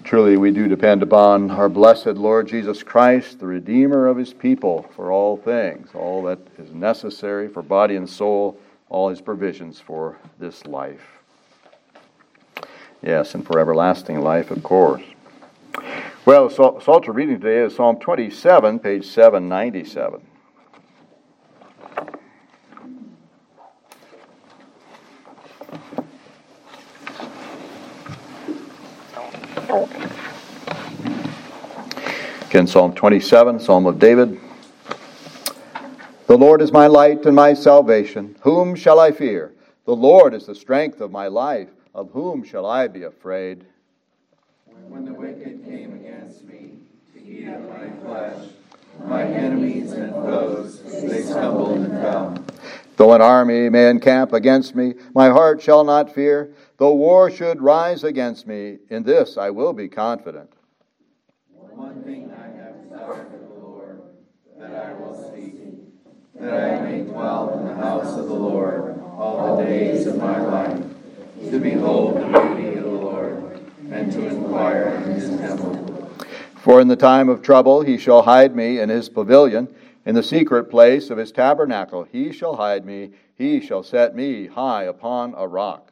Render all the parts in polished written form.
Truly, we do depend upon our blessed Lord Jesus Christ, the Redeemer of his people, for all things, all that is necessary for body and soul, all his provisions for this life. Yes, and for everlasting life, of course. Well, the Psalter reading today is Psalm 27, page 797. Again, Psalm 27, Psalm of David. The Lord is my light and my salvation. Whom shall I fear? The Lord is the strength of my life. Of whom shall I be afraid? When the wicked came against me to eat up my flesh, my enemies and foes, they stumbled and fell. Though an army may encamp against me, my heart shall not fear. Though war should rise against me, in this I will be confident. One thing I have desired of the Lord, that I will seek, that I may dwell in the house of the Lord all the days of my life, to behold the beauty of the Lord, and to inquire in his temple. For in the time of trouble he shall hide me in his pavilion. In the secret place of his tabernacle he shall hide me. He shall set me high upon a rock.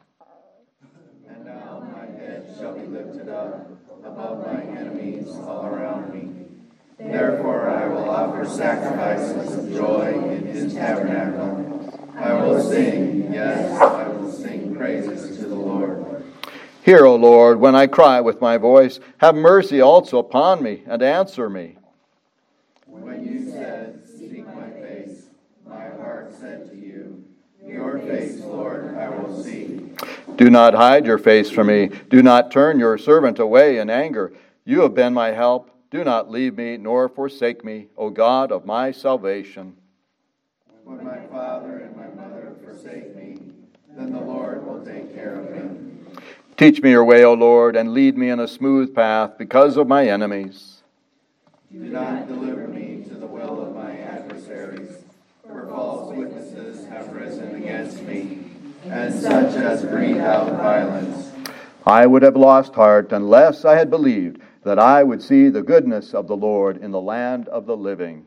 And now my head shall be lifted up above my enemies all around me. Therefore I will offer sacrifices of joy in his tabernacle. I will sing, yes, I will sing praises to the Lord. Hear, O Lord, when I cry with my voice. Have mercy also upon me, and answer me. When you said, seek my face, my heart said to you, your face, Lord, I will seek. Do not hide your face from me. Do not turn your servant away in anger. You have been my help. Do not leave me nor forsake me, O God of my salvation. When my father and my mother forsake me, then the Lord will take care of me. Teach me your way, O Lord, and lead me in a smooth path because of my enemies. Do not deliver me to the will of my adversaries, for false witnesses have risen against me, and such as breathe out violence. I would have lost heart unless I had believed that I would see the goodness of the Lord in the land of the living.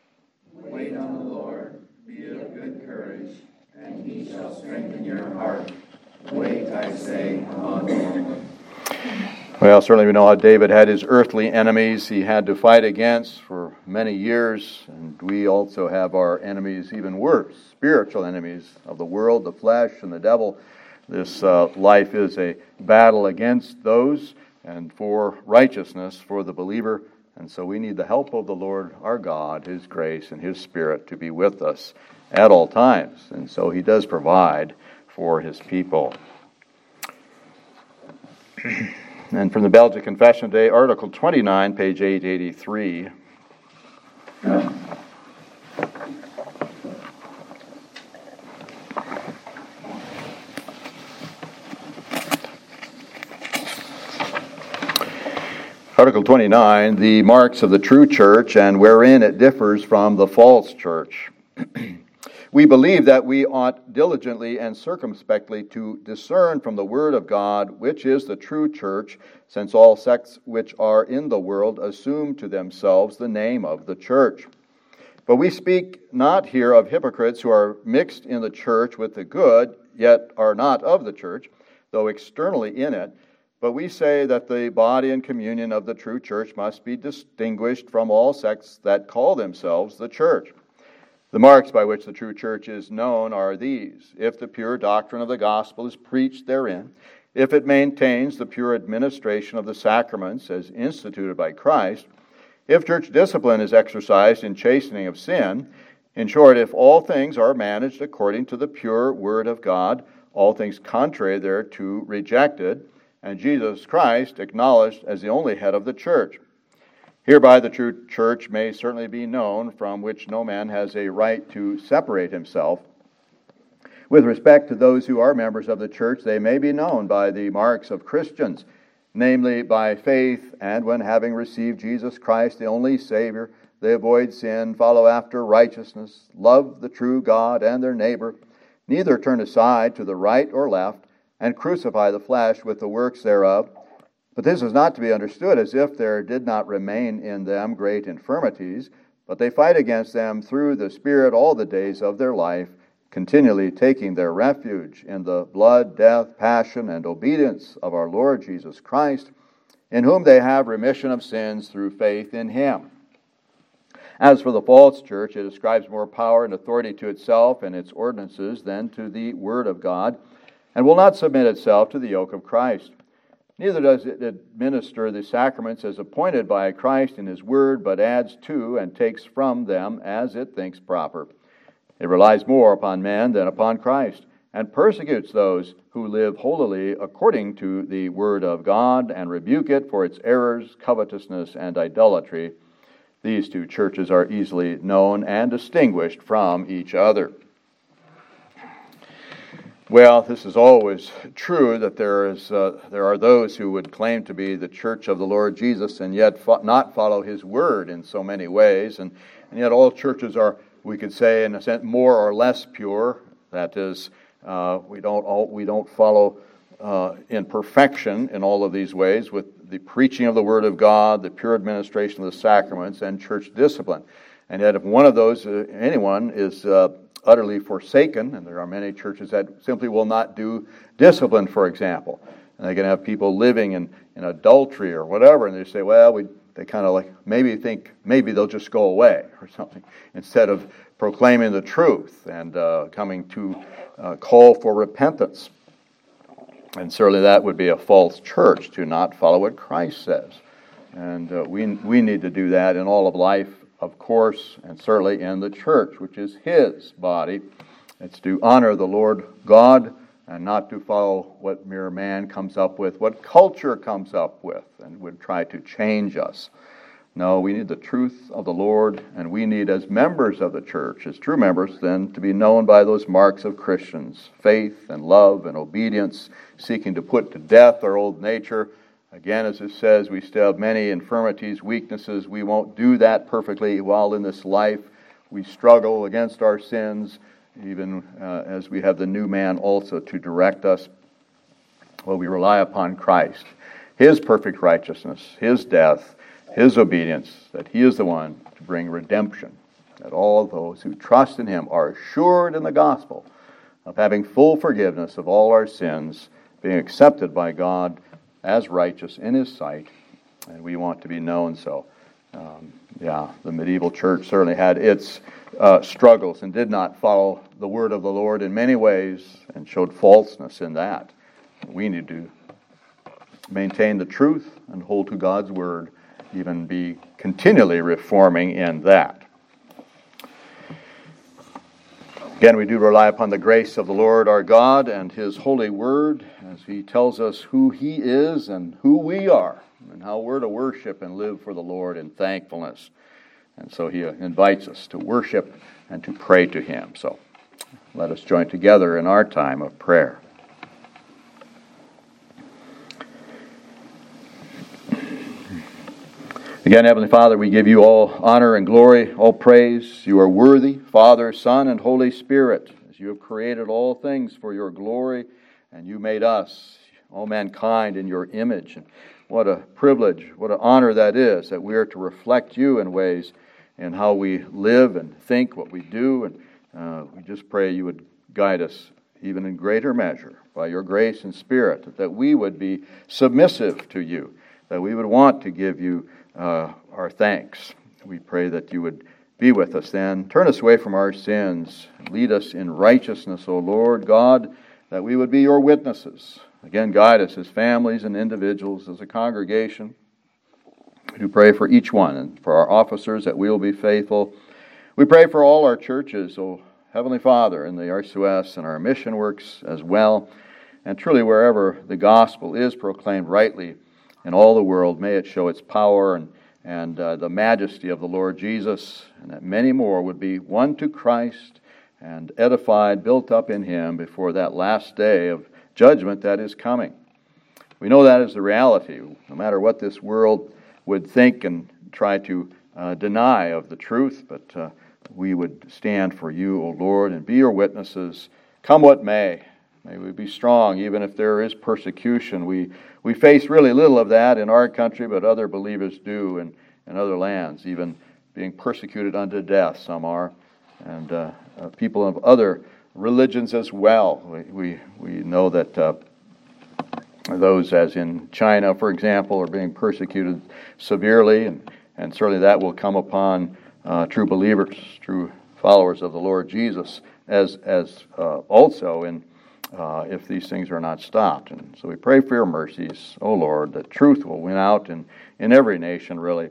Wait on the Lord, be of good courage, and he shall strengthen your heart. Wait, I say, on the Lord. Well, certainly we know how David had his earthly enemies he had to fight against for many years, and we also have our enemies even worse, spiritual enemies of the world, the flesh, and the devil. This life is a battle against those and for righteousness for the believer, and so we need the help of the Lord our God, his grace and his Spirit to be with us at all times, and so he does provide for his people. And from the Belgian Confession today, Article 29, page 883. Article 29, the marks of the true church and wherein it differs from the false church. We believe that we ought diligently and circumspectly to discern from the word of God which is the true church, since all sects which are in the world assume to themselves the name of the church. But we speak not here of hypocrites who are mixed in the church with the good, yet are not of the church, though externally in it. But we say that the body and communion of the true church must be distinguished from all sects that call themselves the church. The marks by which the true church is known are these: if the pure doctrine of the gospel is preached therein, if it maintains the pure administration of the sacraments as instituted by Christ, if church discipline is exercised in chastening of sin, in short, if all things are managed according to the pure word of God, all things contrary thereto rejected, and Jesus Christ acknowledged as the only head of the church. Hereby the true church may certainly be known, from which no man has a right to separate himself. With respect to those who are members of the church, they may be known by the marks of Christians, namely by faith, and when having received Jesus Christ, the only Savior, they avoid sin, follow after righteousness, love the true God and their neighbor, neither turn aside to the right or left, and crucify the flesh with the works thereof. But this is not to be understood as if there did not remain in them great infirmities, but they fight against them through the Spirit all the days of their life, continually taking their refuge in the blood, death, passion, and obedience of our Lord Jesus Christ, in whom they have remission of sins through faith in Him. As for the false church, it ascribes more power and authority to itself and its ordinances than to the Word of God, and will not submit itself to the yoke of Christ. Neither does it administer the sacraments as appointed by Christ in His Word, but adds to and takes from them as it thinks proper. It relies more upon men than upon Christ, and persecutes those who live holily according to the Word of God, and rebuke it for its errors, covetousness, and idolatry. These two churches are easily known and distinguished from each other. Well, this is always true that there are those who would claim to be the church of the Lord Jesus and yet not follow His Word in so many ways, and yet all churches are, we could say, in a sense, more or less pure. That is, we don't follow in perfection in all of these ways with the preaching of the Word of God, the pure administration of the sacraments, and church discipline. And yet, if one of those, anyone, is utterly forsaken, and there are many churches that simply will not do discipline, for example, and they can have people living in adultery or whatever, and they say, well, they kind of like maybe think maybe they'll just go away or something, instead of proclaiming the truth and coming to call for repentance. And certainly that would be a false church to not follow what Christ says. And we need to do that in all of life, of course, and certainly in the church, which is His body. It's to honor the Lord God and not to follow what mere man comes up with, what culture comes up with, and would try to change us. No, we need the truth of the Lord, and we need, as members of the church, as true members, then, to be known by those marks of Christians: faith and love and obedience, seeking to put to death our old nature. Again, as it says, we still have many infirmities, weaknesses. We won't do that perfectly while in this life. We struggle against our sins, even as we have the new man also to direct us. Well, we rely upon Christ, His perfect righteousness, His death, His obedience, that He is the one to bring redemption, that all those who trust in Him are assured in the gospel of having full forgiveness of all our sins, being accepted by God as righteous in His sight, and we want to be known so. The medieval church certainly had its struggles and did not follow the Word of the Lord in many ways and showed falseness in that. We need to maintain the truth and hold to God's Word, even be continually reforming in that. Again, we do rely upon the grace of the Lord our God and His holy Word as He tells us who He is and who we are and how we're to worship and live for the Lord in thankfulness. And so He invites us to worship and to pray to Him. So let us join together in our time of prayer. Again, Heavenly Father, we give You all honor and glory, all praise. You are worthy, Father, Son, and Holy Spirit, as You have created all things for Your glory, and You made us, all mankind, in Your image. And what a privilege, what an honor that is, that we are to reflect You in ways in how we live and think, what we do. And we just pray You would guide us even in greater measure by Your grace and Spirit, that we would be submissive to You, that we would want to give You our thanks. We pray that You would be with us then. Turn us away from our sins. Lead us in righteousness, O Lord God, that we would be Your witnesses. Again, guide us as families and individuals, as a congregation. We do pray for each one and for our officers that we will be faithful. We pray for all our churches, O Heavenly Father, in the RCOS and our mission works as well. And truly, wherever the gospel is proclaimed rightly in all the world, may it show its power and the majesty of the Lord Jesus, and that many more would be won to Christ and edified, built up in Him before that last day of judgment that is coming. We know that is the reality, no matter what this world would think and try to deny of the truth, but we would stand for You, O Lord, and be Your witnesses, come what may. May we be strong, even if there is persecution. We face really little of that in our country, but other believers do in other lands, even being persecuted unto death, some are, and people of other religions as well. We know that those, as in China, for example, are being persecuted severely, and certainly that will come upon true believers, true followers of the Lord Jesus, as also in if these things are not stopped. And so we pray for your mercies, O Lord, that truth will win out in every nation, really.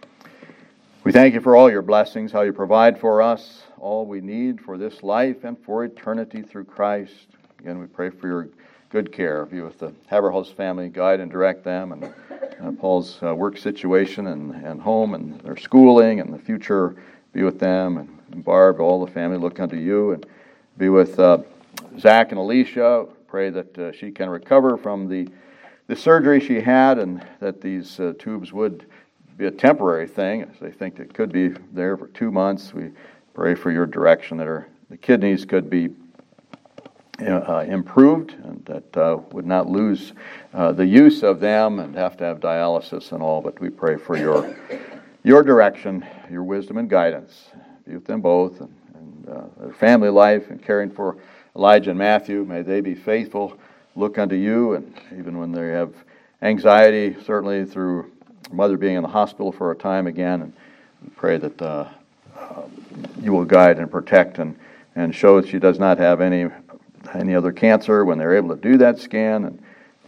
We thank you for all your blessings, how you provide for us all we need for this life and for eternity through Christ. Again, we pray for your good care. Be with the Haberhals family, guide and direct them, and Paul's work situation and home and their schooling and the future. Be with them, and Barb, all the family, look unto you, and be with Zach and Alicia. Pray that she can recover from the surgery she had, and that these tubes would be a temporary thing, as they think it could be there for 2 months. We pray for your direction, that the kidneys could be improved, and that would not lose the use of them and have to have dialysis and all. But we pray for your direction, your wisdom and guidance. Be with them both, and their family life, and caring for Elijah and Matthew. May they be faithful, look unto you, and even when they have anxiety, certainly through mother being in the hospital for a time again, and we pray that you will guide and protect and show that she does not have any other cancer when they're able to do that scan, and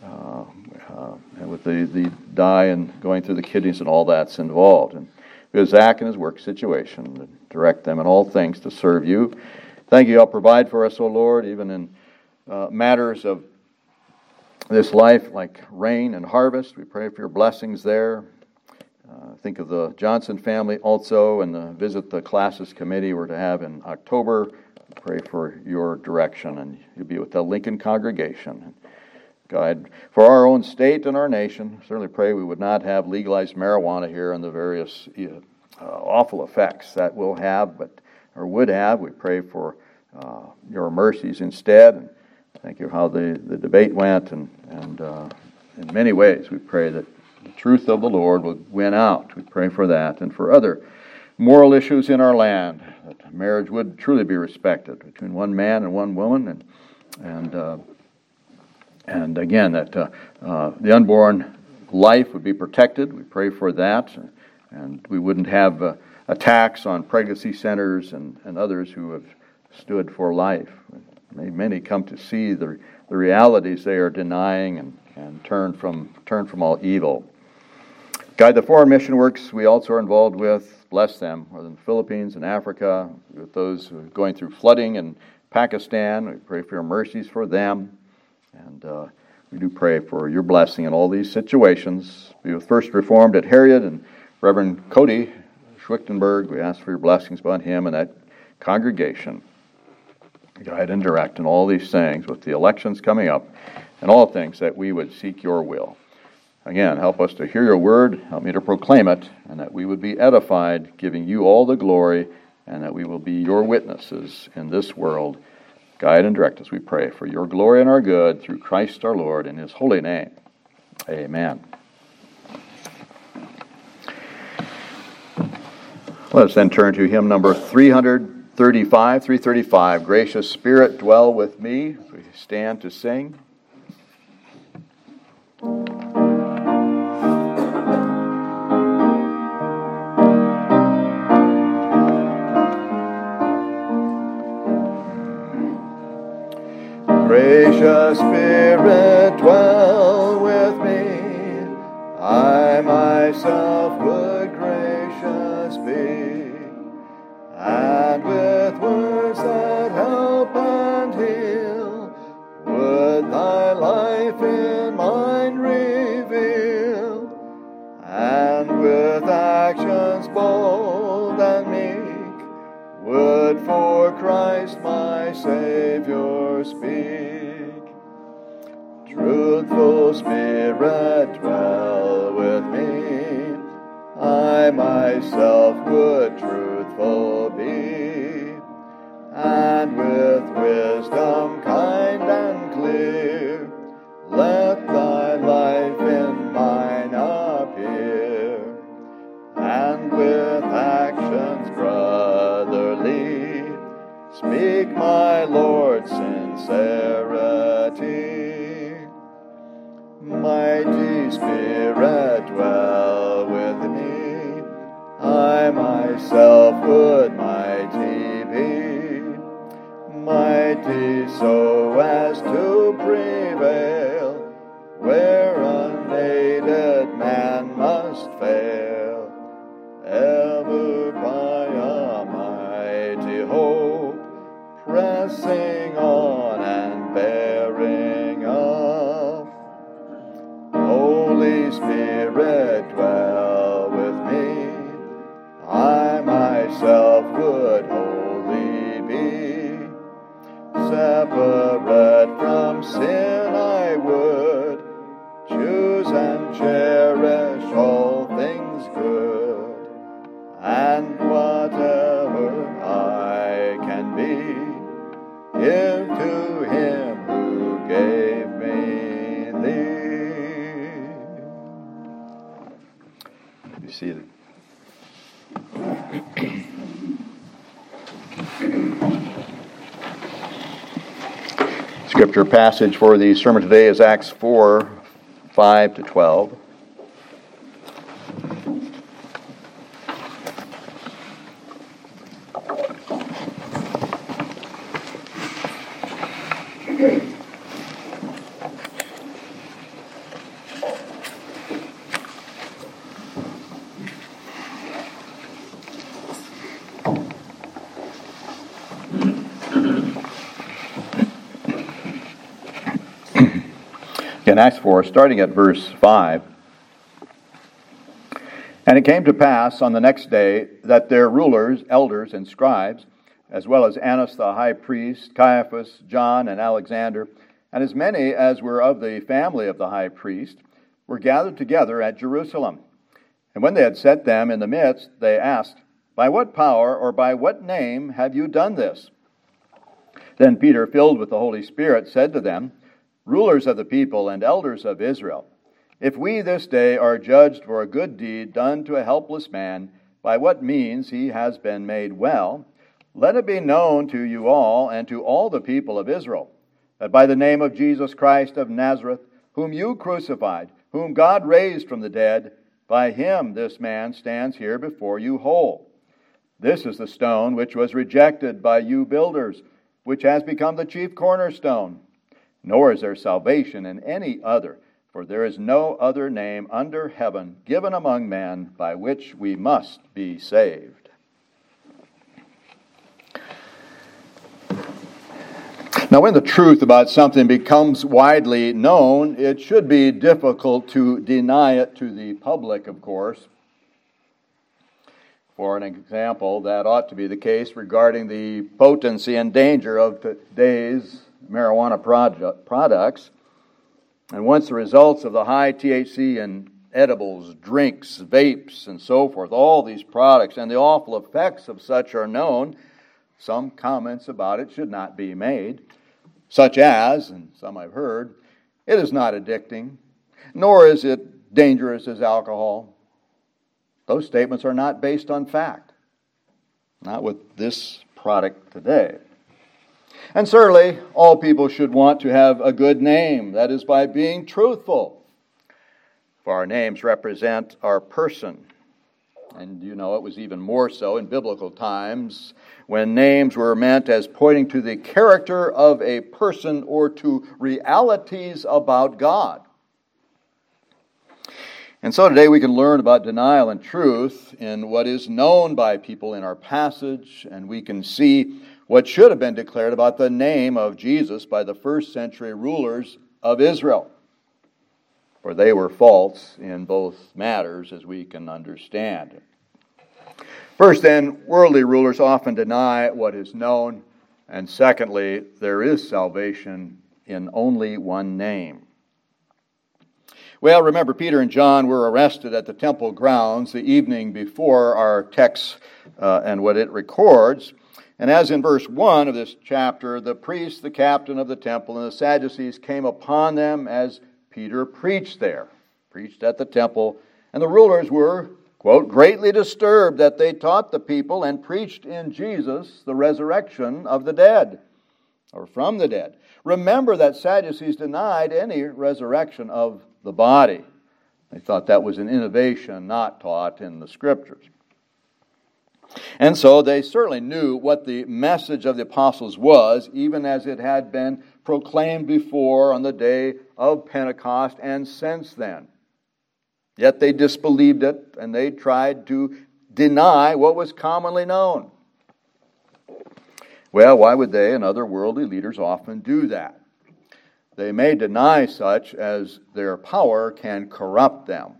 with the dye and going through the kidneys and all that's involved. And with Zach and his work situation, and direct them in all things to serve you. Thank you, you'll provide for us, O Lord, even in matters of this life, like rain and harvest. We pray for your blessings there. Think of the Johnson family also, and the visit the classes committee we're to have in October. Pray for your direction, and you'll be with the Lincoln congregation. And guide for our own state and our nation. Certainly pray we would not have legalized marijuana here and the various awful effects that will have, or would have. We pray for your mercies instead. And thank you how the debate went, and in many ways we pray that the truth of the Lord would win out. We pray for that, and for other moral issues in our land, that marriage would truly be respected between one man and one woman, and again that the unborn life would be protected. We pray for that, and we wouldn't have attacks on pregnancy centers and others who have stood for life. May many come to see the realities they are denying, and turn from all evil. Guide the foreign mission works we also are involved with. Bless them, whether in the Philippines and Africa, with those who are going through flooding in Pakistan. We pray for your mercies for them. And we do pray for your blessing in all these situations. Be with First Reformed at Harriet and Reverend Cody Schwichtenberg. We ask for your blessings upon him and that congregation. Guide and direct in all these things, with the elections coming up and all things, that we would seek your will. Again, help us to hear your word, help me to proclaim it, and that we would be edified, giving you all the glory, and that we will be your witnesses in this world. Guide and direct us, we pray, for your glory and our good, through Christ our Lord, in his holy name. Amen. Let us then turn to hymn number 335, Gracious Spirit, Dwell with Me, as we stand to sing. Gracious Spirit, dwell with me. I myself would gracious be, and with words that help and heal, would thy life in mine reveal, and with actions bold and meek, would for Christ my Savior speak. Truthful Spirit, dwell with me. I myself would truthful be, and with wisdom kind and clear, Holy Spirit, dwell with me. I myself would mighty be, mighty so as to prevail, where unaided man must fail, ever by a mighty hope, pressing on and bearing up. Holy Spirit, dwell with me. I myself would wholly be, separate from sin I would choose and cherish all things good, and whatever I can be, give to him who gave me thee. Be seated. Scripture passage for the sermon today is Acts 4, 5 to 12. In Acts 4, starting at verse 5, and it came to pass on the next day that their rulers, elders, and scribes, as well as Annas the high priest, Caiaphas, John, and Alexander, and as many as were of the family of the high priest, were gathered together at Jerusalem. And when they had set them in the midst, they asked, By what power or by what name have you done this? Then Peter, filled with the Holy Spirit, said to them, Rulers of the people and elders of Israel, if we this day are judged for a good deed done to a helpless man, by what means he has been made well, let it be known to you all and to all the people of Israel, that by the name of Jesus Christ of Nazareth, whom you crucified, whom God raised from the dead, by him this man stands here before you whole. This is the stone which was rejected by you builders, which has become the chief cornerstone. Nor is there salvation in any other, for there is no other name under heaven given among men by which we must be saved. Now, when the truth about something becomes widely known, it should be difficult to deny it to the public, of course. For an example, that ought to be the case regarding the potency and danger of today's marijuana products. And once the results of the high THC in edibles, drinks, vapes, and so forth, all these products and the awful effects of such are known, some comments about it should not be made, such as, and some I've heard, it is not addicting, nor is it dangerous as alcohol. Those statements are not based on fact, not with this product today. And certainly, all people should want to have a good name, that is, by being truthful. For our names represent our person. And you know, it was even more so in biblical times, when names were meant as pointing to the character of a person or to realities about God. And so today we can learn about denial and truth in what is known by people in our passage, and we can see what should have been declared about the name of Jesus by the first century rulers of Israel. For they were false in both matters, as we can understand. First then, worldly rulers often deny what is known. And secondly, there is salvation in only one name. Well, remember, Peter and John were arrested at the temple grounds the evening before our text and what it records. And as in verse 1 of this chapter, the priest, the captain of the temple, and the Sadducees came upon them as Peter preached at the temple. And the rulers were, quote, greatly disturbed that they taught the people and preached in Jesus the resurrection of the dead, or from the dead. Remember that Sadducees denied any resurrection of the body. They thought that was an innovation not taught in the Scriptures. And so they certainly knew what the message of the apostles was, even as it had been proclaimed before on the day of Pentecost and since then. Yet they disbelieved it, and they tried to deny what was commonly known. Well, why would they and other worldly leaders often do that? They may deny such as their power can corrupt them.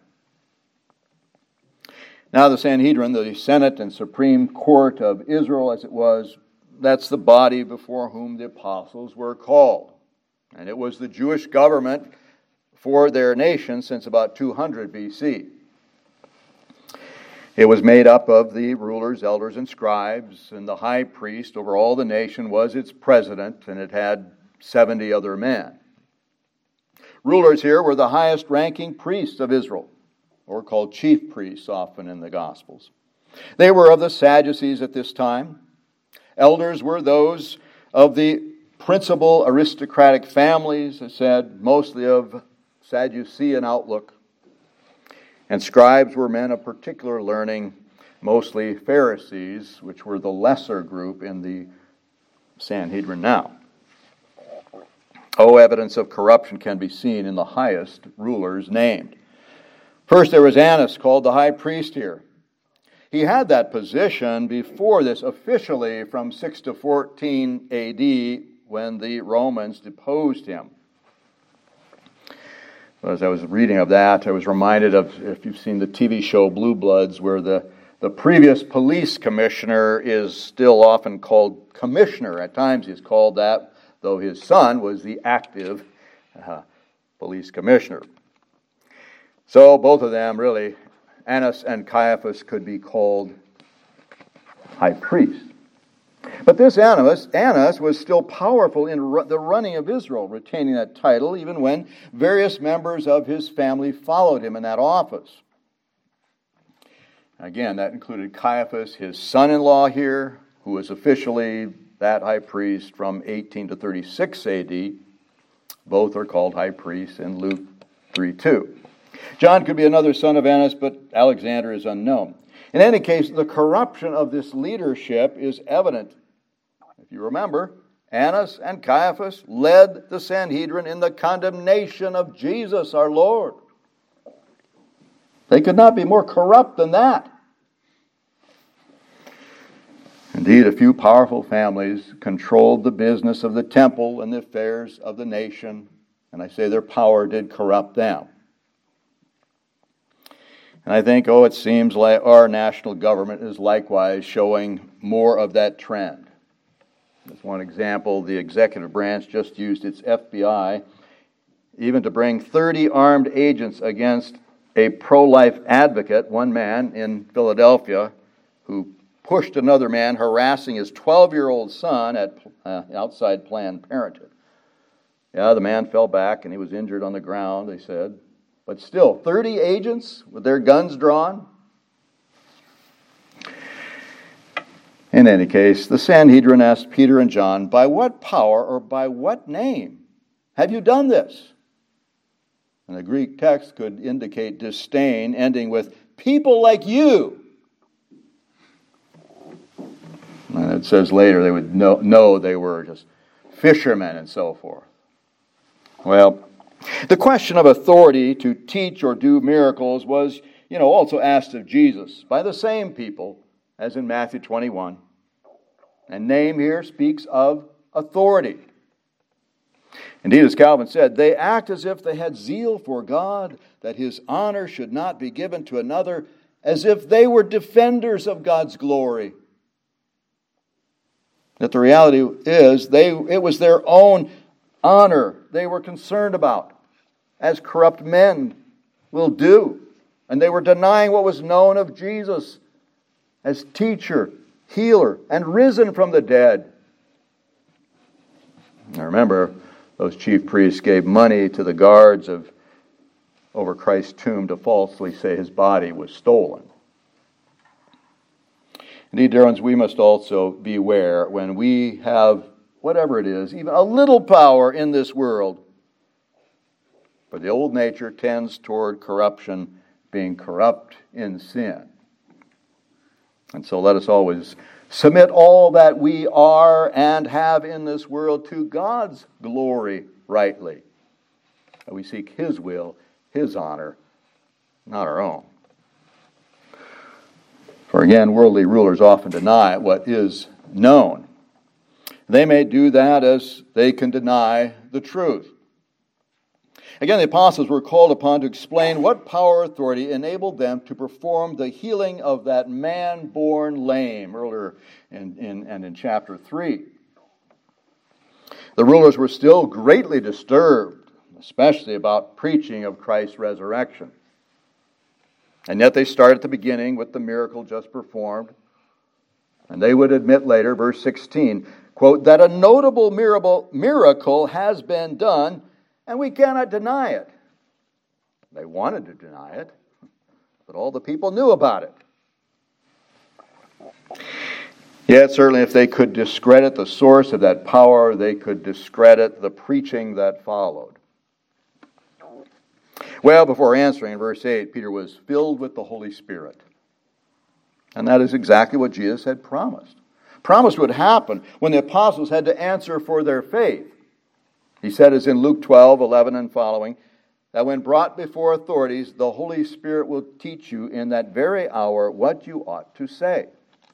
Now the Sanhedrin, the Senate and Supreme Court of Israel as it was, that's the body before whom the apostles were called. And it was the Jewish government for their nation since about 200 BC. It was made up of the rulers, elders, and scribes, and the high priest over all the nation was its president, and it had 70 other men. Rulers here were the highest-ranking priests of Israel, or called chief priests often in the Gospels. They were of the Sadducees at this time. Elders were those of the principal aristocratic families, as said, mostly of Sadducean outlook. And scribes were men of particular learning, mostly Pharisees, which were the lesser group in the Sanhedrin now. Evidence of corruption can be seen in the highest rulers named. First, there was Annas, called the high priest here. He had that position before this officially from 6 to 14 AD when the Romans deposed him. As I was reading of that, I was reminded of, if you've seen the TV show Blue Bloods, where the previous police commissioner is still often called commissioner. At times he's called that, though his son was the active police commissioner. So both of them, really, Annas and Caiaphas, could be called high priests. But this Annas was still powerful in the running of Israel, retaining that title even when various members of his family followed him in that office. Again, that included Caiaphas, his son-in-law here, who was officially that high priest from 18 to 36 AD. Both are called high priests in Luke 3:2. John could be another son of Annas, but Alexander is unknown. In any case, the corruption of this leadership is evident. If you remember, Annas and Caiaphas led the Sanhedrin in the condemnation of Jesus, our Lord. They could not be more corrupt than that. Indeed, a few powerful families controlled the business of the temple and the affairs of the nation, and I say their power did corrupt them. And I think, it seems like our national government is likewise showing more of that trend. As one example, the executive branch just used its FBI even to bring 30 armed agents against a pro-life advocate, one man in Philadelphia, who pushed another man harassing his 12-year-old son at outside Planned Parenthood. Yeah, the man fell back and he was injured on the ground, they said. But still, 30 agents with their guns drawn. In any case, the Sanhedrin asked Peter and John, "By what power or by what name have you done this?" And the Greek text could indicate disdain, ending with, "People like you." And it says later they would know they were just fishermen and so forth. Well, the question of authority to teach or do miracles was, also asked of Jesus by the same people as in Matthew 21. And name here speaks of authority. Indeed, as Calvin said, they act as if they had zeal for God, that His honor should not be given to another, as if they were defenders of God's glory. That the reality is, it was their own honor they were concerned about, as corrupt men will do. And they were denying what was known of Jesus as teacher, healer, and risen from the dead. Now remember, those chief priests gave money to the guards over Christ's tomb to falsely say his body was stolen. Indeed, dear ones, we must also beware when we have, whatever it is, even a little power in this world, For the old nature tends toward corruption, being corrupt in sin. And so let us always submit all that we are and have in this world to God's glory rightly. We seek His will, His honor, not our own. For again, worldly rulers often deny what is known. They may do that as they can deny the truth. Again, the apostles were called upon to explain what power or authority enabled them to perform the healing of that man born lame earlier in chapter 3. The rulers were still greatly disturbed, especially about preaching of Christ's resurrection. And yet they start at the beginning with the miracle just performed. And they would admit later, verse 16, quote, that a notable miracle has been done, and we cannot deny it. They wanted to deny it, but all the people knew about it. Yet certainly if they could discredit the source of that power, they could discredit the preaching that followed. Well, before answering, in verse 8, Peter was filled with the Holy Spirit. And that is exactly what Jesus had promised. Promised would happen when the apostles had to answer for their faith. He said, as in Luke 12:11 and following, that when brought before authorities, the Holy Spirit will teach you in that very hour what you ought to say.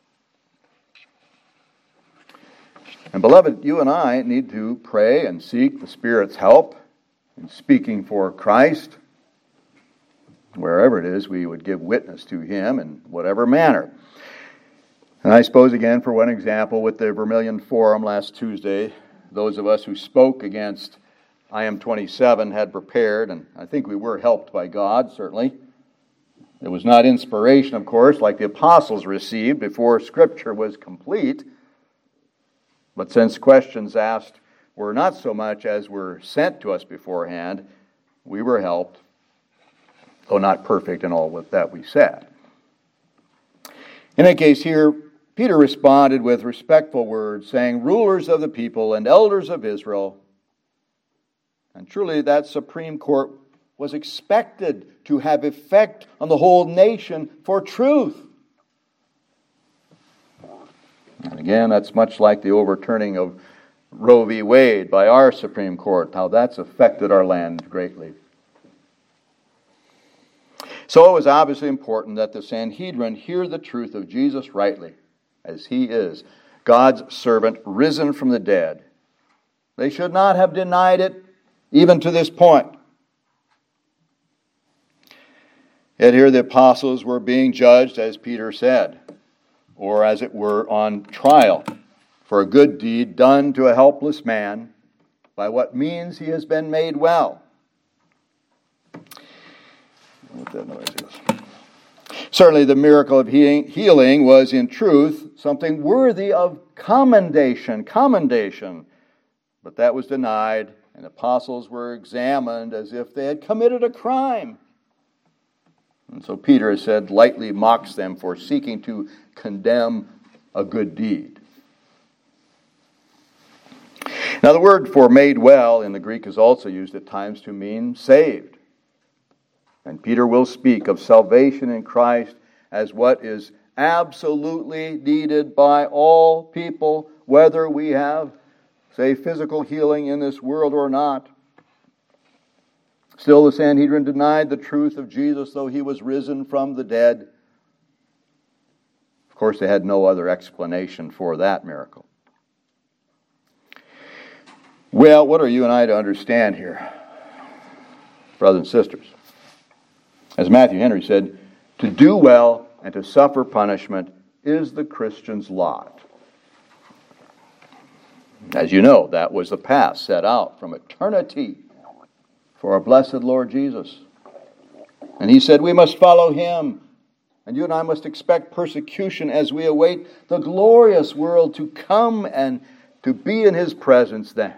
And beloved, you and I need to pray and seek the Spirit's help in speaking for Christ. Wherever it is, we would give witness to Him in whatever manner. And I suppose, again, for one example, with the Vermilion Forum last Tuesday, those of us who spoke against IM-27 had prepared, and I think we were helped by God, certainly. It was not inspiration, of course, like the apostles received before Scripture was complete. But since questions asked were not so much as were sent to us beforehand, we were helped, though not perfect in all that we said. In any case here, Peter responded with respectful words, saying, rulers of the people and elders of Israel. And truly that Supreme Court was expected to have effect on the whole nation for truth. And again, that's much like the overturning of Roe v. Wade by our Supreme Court, how that's affected our land greatly. So it was obviously important that the Sanhedrin hear the truth of Jesus rightly, as He is, God's servant risen from the dead. They should not have denied it, even to this point. Yet here the apostles were being judged, as Peter said, or as it were, on trial for a good deed done to a helpless man, by what means he has been made well. What that noise is. Certainly the miracle of healing was in truth something worthy of commendation. But that was denied, and apostles were examined as if they had committed a crime. And so Peter, has said, lightly mocks them for seeking to condemn a good deed. Now the word for made well in the Greek is also used at times to mean saved. And Peter will speak of salvation in Christ as what is absolutely needed by all people, whether we have, say, physical healing in this world or not. Still, the Sanhedrin denied the truth of Jesus, though He was risen from the dead. Of course, they had no other explanation for that miracle. Well, what are you and I to understand here, brothers and sisters? As Matthew Henry said, to do well and to suffer punishment is the Christian's lot. As you know, that was the path set out from eternity for our blessed Lord Jesus. And He said we must follow Him. And you and I must expect persecution as we await the glorious world to come and to be in His presence then.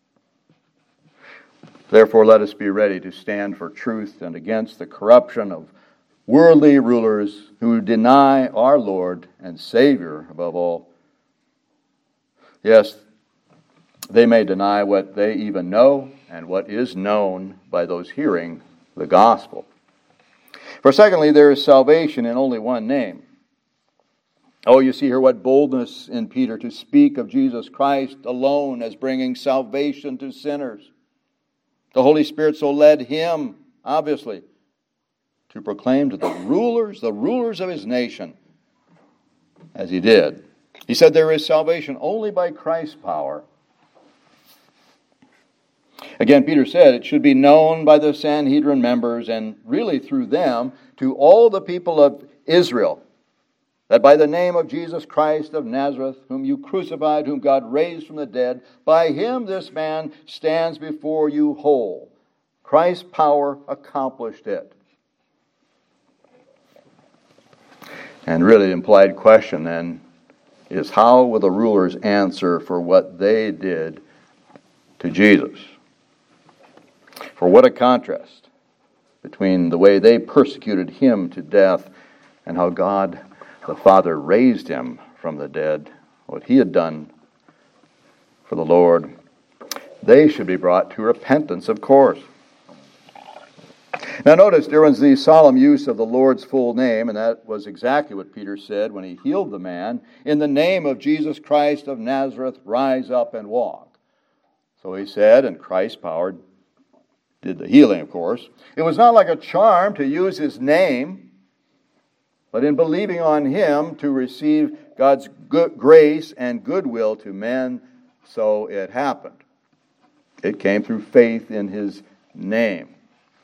Therefore, let us be ready to stand for truth and against the corruption of worldly rulers who deny our Lord and Savior above all. Yes, they may deny what they even know and what is known by those hearing the gospel. For secondly, there is salvation in only one name. Oh, you see here what boldness in Peter to speak of Jesus Christ alone as bringing salvation to sinners. The Holy Spirit so led him, obviously, to proclaim to the rulers of his nation, as he did. He said there is salvation only by Christ's power. Again, Peter said it should be known by the Sanhedrin members and really through them to all the people of Israel that by the name of Jesus Christ of Nazareth, whom you crucified, whom God raised from the dead, by him this man stands before you whole. Christ's power accomplished it. And really the implied question then is how will the rulers answer for what they did to Jesus? For what a contrast between the way they persecuted him to death and how God the Father raised him from the dead, what he had done for the Lord. They should be brought to repentance, of course. Now notice there was the solemn use of the Lord's full name, and that was exactly what Peter said when he healed the man. In the name of Jesus Christ of Nazareth, rise up and walk. So he said, and Christ's power did the healing, of course. It was not like a charm to use his name, but in believing on him to receive God's good grace and goodwill to men, so it happened. It came through faith in his name.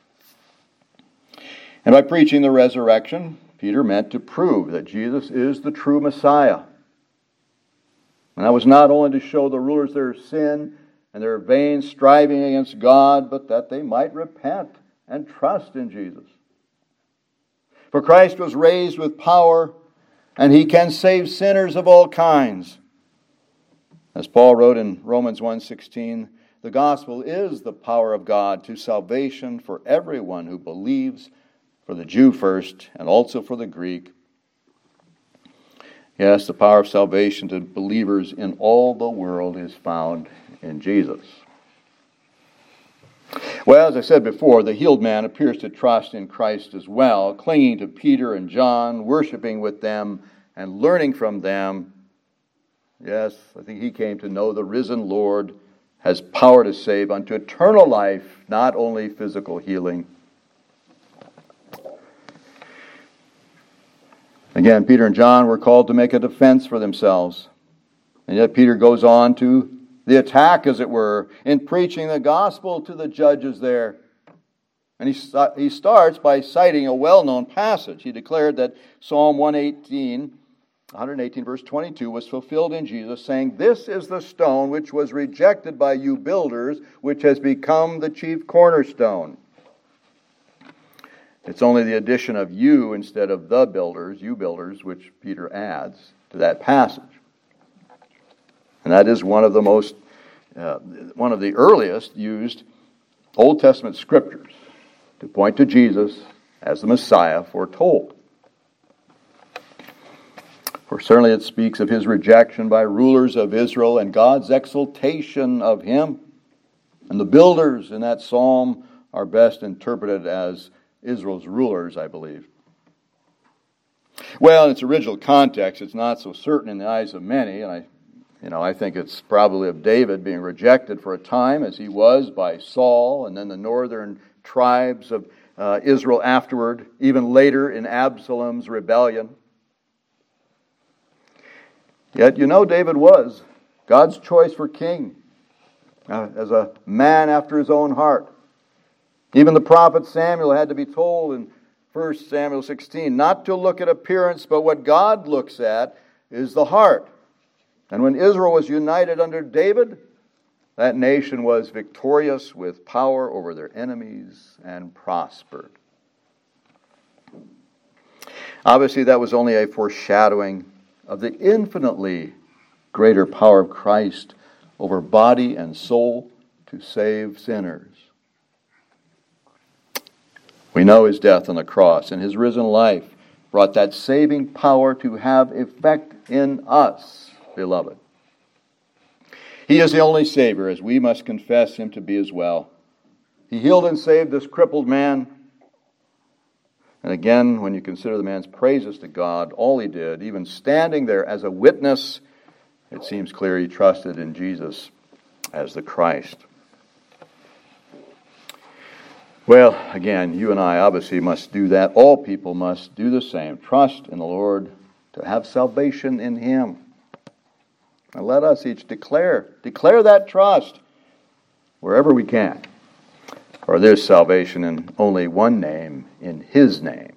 And by preaching the resurrection, Peter meant to prove that Jesus is the true Messiah. And that was not only to show the rulers their sin and their vain striving against God, but that they might repent and trust in Jesus. For Christ was raised with power, and he can save sinners of all kinds. As Paul wrote in Romans 1:16, the gospel is the power of God to salvation for everyone who believes, for the Jew first, and also for the Greek. Yes, the power of salvation to believers in all the world is found in Jesus. Well, as I said before, the healed man appears to trust in Christ as well, clinging to Peter and John, worshiping with them, and learning from them. Yes, I think he came to know the risen Lord has power to save unto eternal life, not only physical healing. Again, Peter and John were called to make a defense for themselves. And yet Peter goes on to the attack, as it were, in preaching the gospel to the judges there. And he starts by citing a well-known passage. He declared that Psalm 118 verse 22 was fulfilled in Jesus, saying, "This is the stone which was rejected by you builders, which has become the chief cornerstone." It's only the addition of you instead of the builders, you builders, which Peter adds to that passage. And that is one of the earliest used Old Testament scriptures to point to Jesus as the Messiah foretold. For certainly it speaks of his rejection by rulers of Israel and God's exaltation of him. And the builders in that psalm are best interpreted as Israel's rulers, I believe. Well, in its original context, it's not so certain in the eyes of many, and I think it's probably of David being rejected for a time, as he was by Saul, and then the northern tribes of Israel afterward, even later in Absalom's rebellion. Yet, David was God's choice for king, as a man after his own heart. Even the prophet Samuel had to be told in 1 Samuel 16 not to look at appearance, but what God looks at is the heart. And when Israel was united under David, that nation was victorious with power over their enemies and prospered. Obviously, that was only a foreshadowing of the infinitely greater power of Christ over body and soul to save sinners. We know his death on the cross and his risen life brought that saving power to have effect in us, beloved. He is the only Savior, as we must confess him to be as well. He healed and saved this crippled man. And again, when you consider the man's praises to God, all he did, even standing there as a witness, it seems clear he trusted in Jesus as the Christ. Well, again, you and I obviously must do that. All people must do the same. Trust in the Lord to have salvation in Him. And let us each declare that trust wherever we can. For there's salvation in only one name, in His name.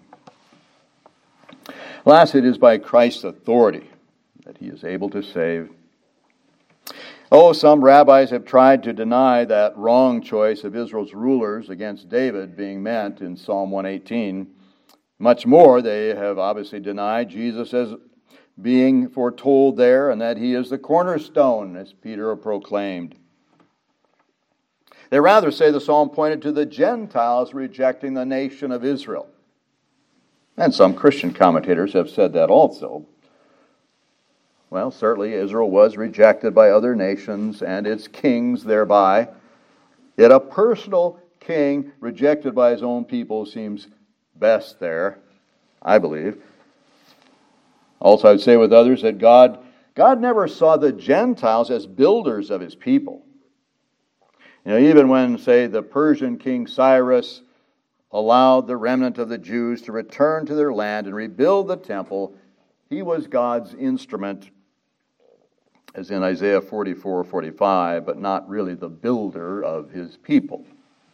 Last, it is by Christ's authority that He is able to save. Oh, some rabbis have tried to deny that wrong choice of Israel's rulers against David being meant in Psalm 118. Much more, they have obviously denied Jesus as being foretold there and that He is the cornerstone, as Peter proclaimed. They rather say the psalm pointed to the Gentiles rejecting the nation of Israel. And some Christian commentators have said that also. Well, certainly Israel was rejected by other nations and its kings thereby. Yet a personal king rejected by his own people seems best there, I believe. Also, I'd say with others that God never saw the Gentiles as builders of His people. You know, even when, say, the Persian king Cyrus allowed the remnant of the Jews to return to their land and rebuild the temple, he was God's instrument, as in Isaiah 44:45, but not really the builder of His people.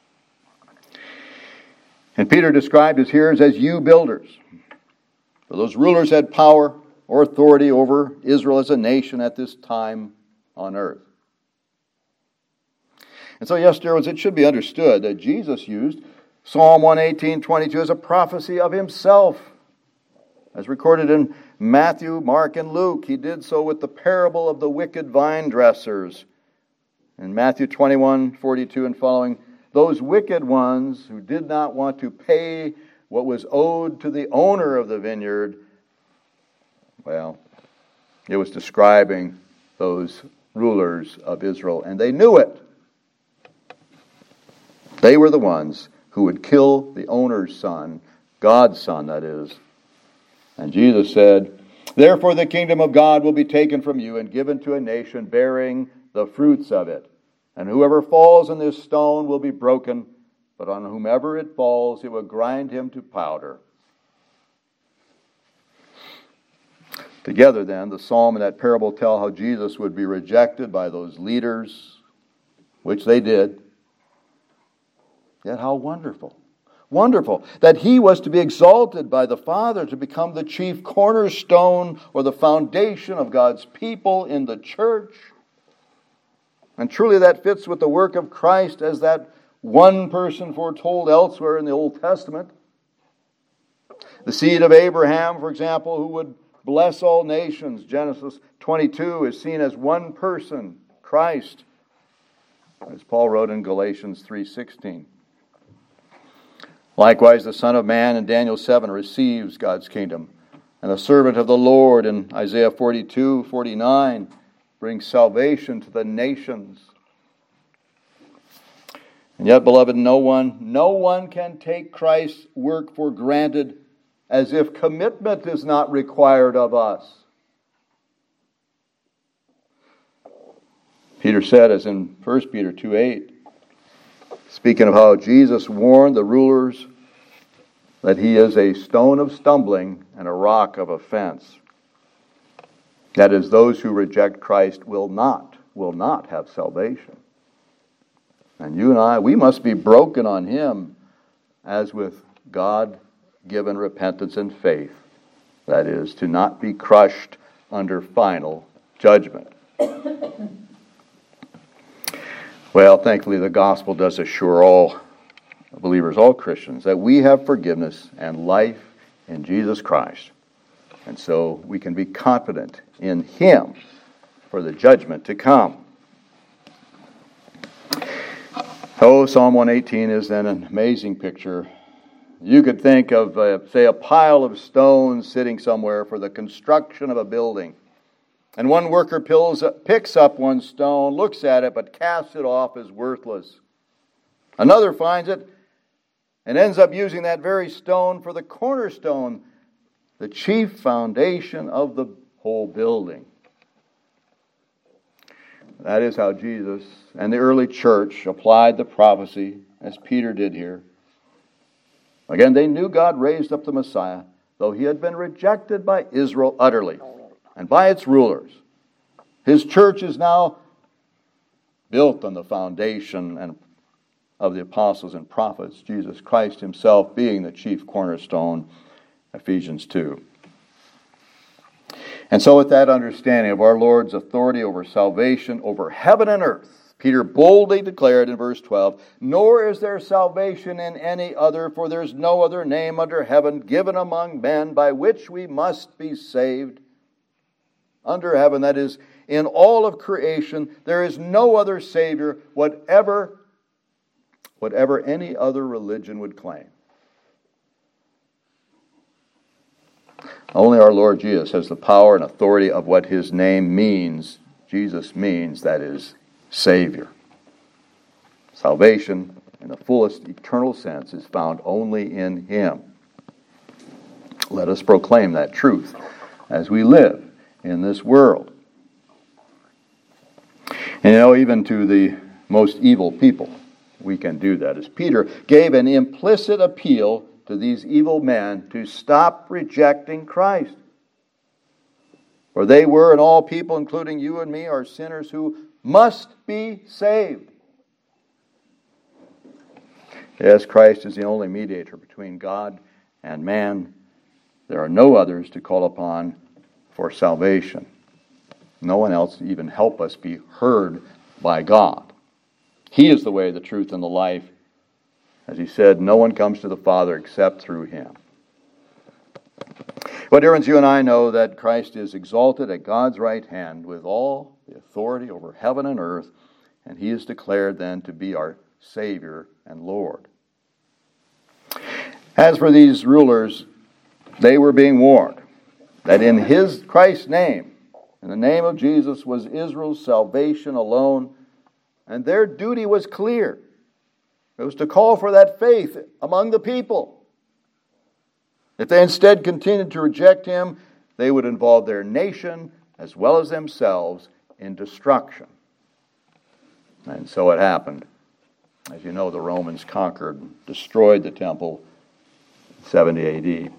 And Peter described his hearers as you builders. For those rulers had power or authority over Israel as a nation at this time on earth. And so, yes, dear ones, it should be understood that Jesus used Psalm 118:22 as a prophecy of Himself. As recorded in Matthew, Mark, and Luke, He did so with the parable of the wicked vine dressers. In Matthew 21:42 and following, those wicked ones who did not want to pay what was owed to the owner of the vineyard, well, it was describing those rulers of Israel, and they knew it. They were the ones who would kill the owner's son, God's son, that is. And Jesus said, therefore the kingdom of God will be taken from you and given to a nation bearing the fruits of it. And whoever falls on this stone will be broken, but on whomever it falls, it will grind him to powder. Together then, the psalm and that parable tell how Jesus would be rejected by those leaders, which they did. Yet how wonderful. Wonderful that He was to be exalted by the Father to become the chief cornerstone or the foundation of God's people in the church. And truly that fits with the work of Christ as that one person foretold elsewhere in the Old Testament. The seed of Abraham, for example, who would bless all nations, Genesis 22, is seen as one person, Christ, as Paul wrote in Galatians 3:16. Likewise, the Son of Man in Daniel 7 receives God's kingdom. And the servant of the Lord in Isaiah 42:49 brings salvation to the nations. And yet, beloved, no one can take Christ's work for granted as if commitment is not required of us. Peter said, as in 1 Peter 2:8, speaking of how Jesus warned the rulers that He is a stone of stumbling and a rock of offense. That is, those who reject Christ will not have salvation. And you and I, we must be broken on Him as with God-given repentance and faith. That is, to not be crushed under final judgment. Well, thankfully, the gospel does assure all believers, all Christians, that we have forgiveness and life in Jesus Christ. And so we can be confident in Him for the judgment to come. Oh, Psalm 118 is then an amazing picture. You could think of, say, a pile of stones sitting somewhere for the construction of a building. And one worker picks up one stone, looks at it, but casts it off as worthless. Another finds it and ends up using that very stone for the cornerstone, the chief foundation of the whole building. That is how Jesus and the early church applied the prophecy, as Peter did here. Again, they knew God raised up the Messiah, though he had been rejected by Israel utterly and by its rulers. His church is now built on the foundation of the apostles and prophets, Jesus Christ himself being the chief cornerstone, Ephesians 2. And so with that understanding of our Lord's authority over salvation, over heaven and earth, Peter boldly declared in verse 12, "Nor is there salvation in any other, for there is no other name under heaven given among men by which we must be saved." Under heaven, that is, in all of creation, there is no other Savior, whatever any other religion would claim. Only our Lord Jesus has the power and authority of what his name means. Jesus means, that is, Savior. Salvation, in the fullest eternal sense, is found only in him. Let us proclaim that truth as we live in this world. And even to the most evil people, we can do that. As Peter gave an implicit appeal to these evil men to stop rejecting Christ. For they were, and all people, including you and me, are sinners who must be saved. Yes, Christ is the only mediator between God and man. There are no others to call upon for salvation. No one else to even help us be heard by God. He is the way, the truth, and the life. As he said, no one comes to the Father except through him. But dear ones, you and I know that Christ is exalted at God's right hand with all the authority over heaven and earth, and he is declared then to be our Savior and Lord. As for these rulers, they were being warned that in Christ's name, in the name of Jesus, was Israel's salvation alone, and their duty was clear. It was to call for that faith among the people. If they instead continued to reject him, they would involve their nation as well as themselves in destruction. And so it happened. As you know, the Romans conquered, destroyed the temple in 70 A.D.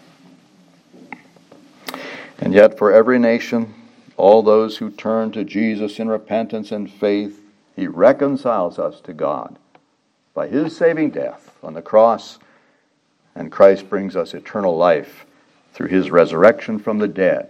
And yet for every nation, all those who turn to Jesus in repentance and faith, he reconciles us to God by his saving death on the cross, and Christ brings us eternal life through his resurrection from the dead.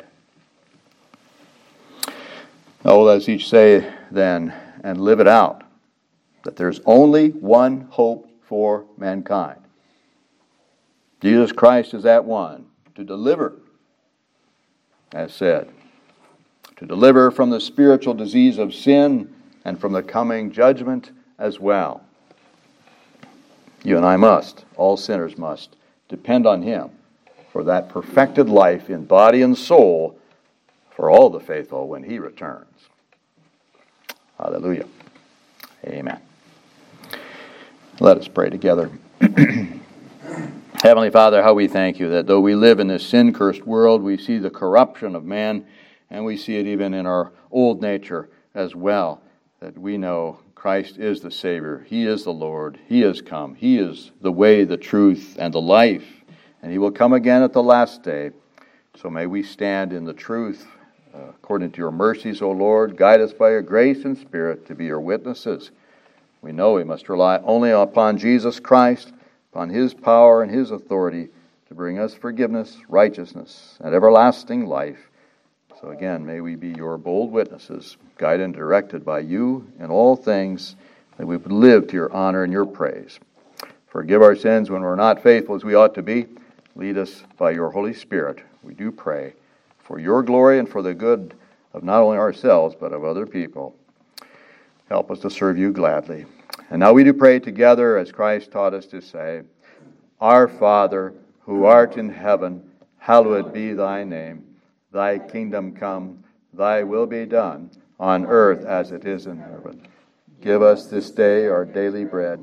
Oh, let's each say then, and live it out, that there's only one hope for mankind. Jesus Christ is that one to deliver, as said, to deliver from the spiritual disease of sin and from the coming judgment as well. You and I must, all sinners must, depend on him for that perfected life in body and soul for all the faithful when he returns. Hallelujah. Amen. Let us pray together. Heavenly Father, how we thank you that though we live in this sin-cursed world, we see the corruption of man, and we see it even in our old nature as well, that we know Christ is the Savior. He is the Lord. He has come. He is the way, the truth, and the life. And he will come again at the last day. So may we stand in the truth according to your mercies, O Lord. Guide us by your grace and Spirit to be your witnesses. We know we must rely only upon Jesus Christ, upon his power and his authority to bring us forgiveness, righteousness, and everlasting life. So again, may we be your bold witnesses, guided and directed by you in all things, that we would live to your honor and your praise. Forgive our sins when we're not faithful as we ought to be. Lead us by your Holy Spirit, we do pray, for your glory and for the good of not only ourselves, but of other people. Help us to serve you gladly. And now we do pray together as Christ taught us to say, Our Father, who art in heaven, hallowed be thy name. Thy kingdom come, thy will be done, on earth as it is in heaven. Give us this day our daily bread,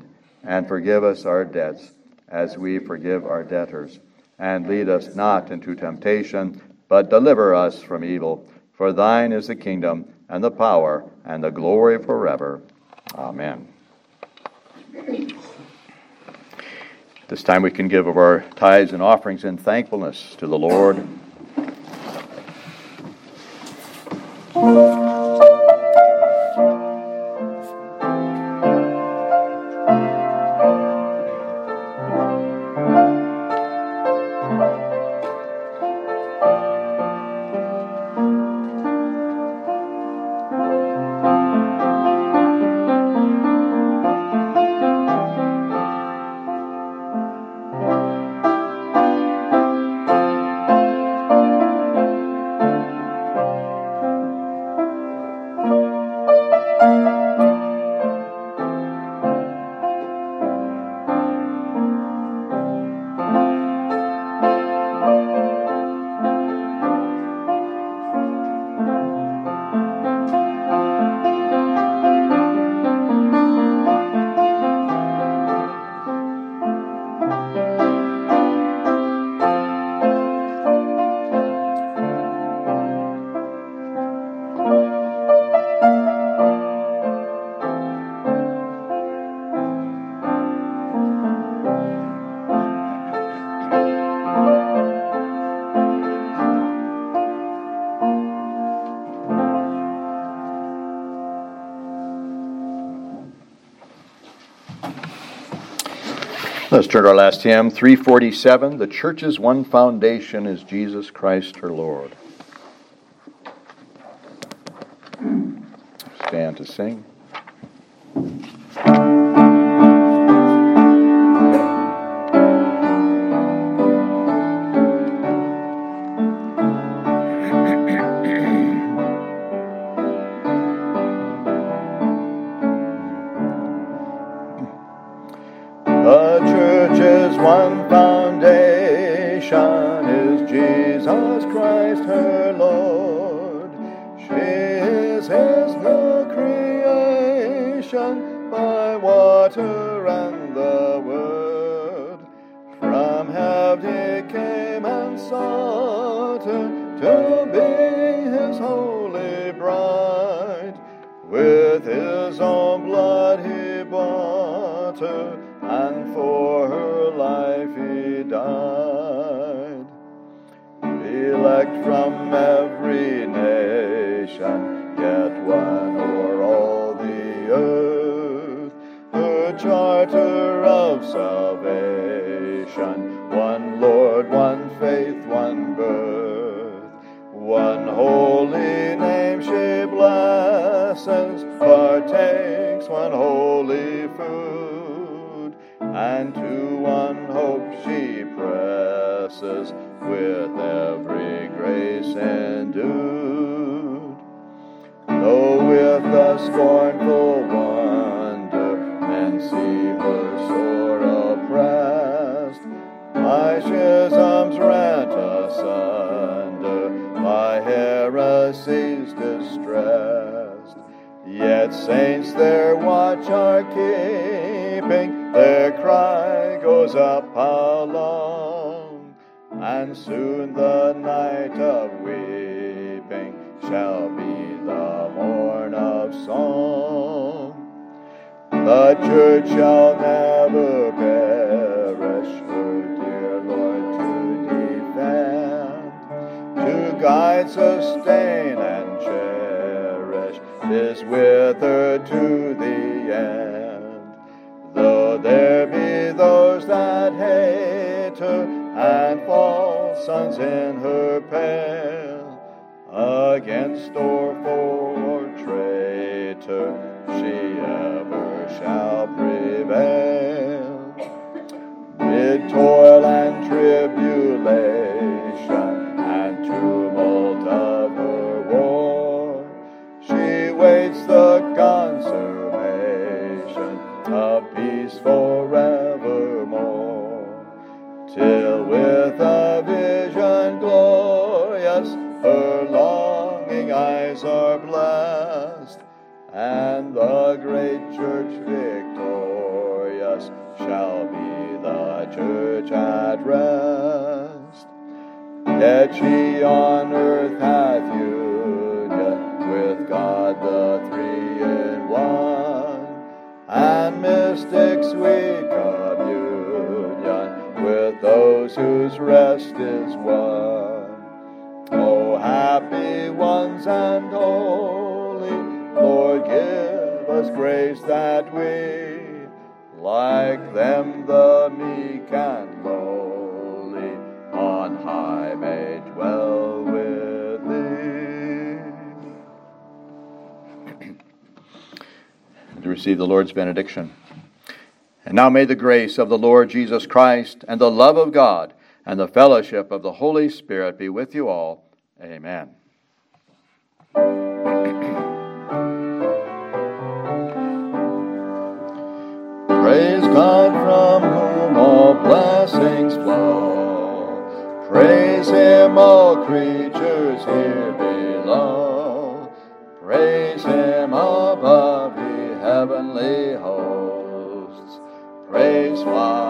and forgive us our debts, as we forgive our debtors. And lead us not into temptation, but deliver us from evil. For thine is the kingdom, and the power, and the glory forever. Amen. This time we can give of our tithes and offerings in thankfulness to the Lord. Let's turn to our last hymn, 347. The church's one foundation is Jesus Christ her Lord. Stand to sing. The church's one foundation is Jesus Christ her Lord. She is his new creation by water and the word. From heaven he came and sought her to be his holy bride. With his own blood he bought her, and for her life he died. Elect from every nation, yet one o'er all the earth, her charter of salvation, one Lord, one faith, one birth, one holy name she blesses, partakes one holy food, and to one hope she presses, with every grace endued. Though with a scornful wonder men see her sore oppressed, by schisms rent asunder, by heresies distressed, yet saints their watch are keeping, their cry goes up along, and soon the night of weeping shall be the morn of song. The church shall never perish, her dear Lord to defend, to guide, sustain, and cherish, is with her to the end. Though there be those that hate her, and false sons in her pale, against or for traitor she ever shall prevail. Mid toil and tribulation and tumult of her war, she waits the consummation of peace forevermore, till with a vision glorious her longing eyes are blessed, and the great church victorious the church at rest. Yet she on earth hath union with God the Three in One, and mystic sweet communion with those whose rest is won. O happy ones and holy, Lord, give us grace that we, like them the meek and lowly, on high may dwell with thee. To receive the Lord's benediction. And now may the grace of the Lord Jesus Christ, and the love of God, and the fellowship of the Holy Spirit be with you all. Amen. Praise God from whom all blessings flow. Praise Him, all creatures here below. Praise Him above, ye heavenly hosts. Praise Father.